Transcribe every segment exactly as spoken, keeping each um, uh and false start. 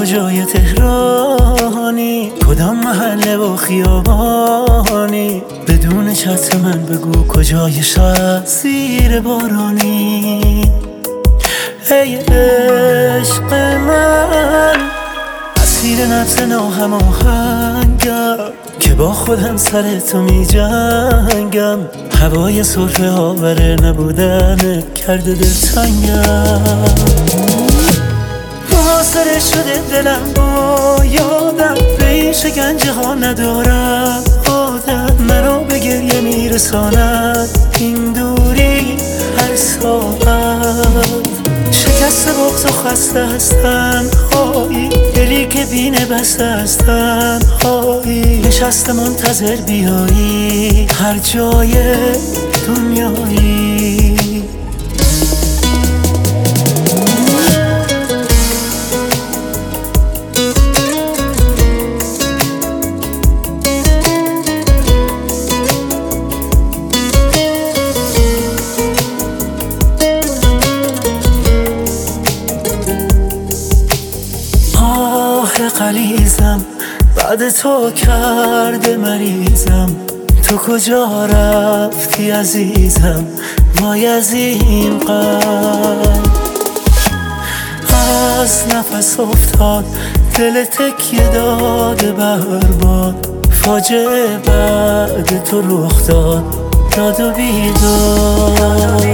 کجای تهرانی، کدام محله و خیابانی، بدون چتر من بگو کجای شهر زیر بارانی. ای عشق من اسیر نبض ناهماهنگم که با خودم سر تو می جنگم. هوای سرفه آوره نبودنت کرده دلتنگم. محاصره شده دلم با یادم، به این شکنجه ها ندارم عادت. منو به گریه میرساند این دوری هر ساعت. شکست بغض و خسته هستن هایی، دلی که بینه بسته هستن هایی. نشسته منتظر بیایی هر جای دنیایی. غلیظم بعد تو کرده مریضم. تو کجا رفتی عزیزم؟ وای از این قلب از نفس افتاد، دل تکیه داده برباد. فاجعه بعد تو رخ داد، داد و بیداد.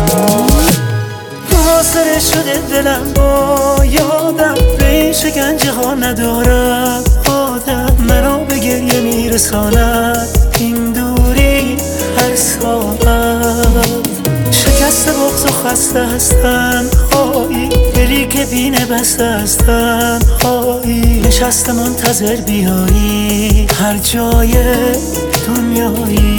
محاصره شده دلم با یادم، به این شکنجه ها ندارم عادت. منو به گریه میرساند این دوری هر ساعت. شکست بغض و خسته هستن هایی، دلی که بینه بسته هستن هایی. نشسته منتظر بیایی هر جای دنیایی.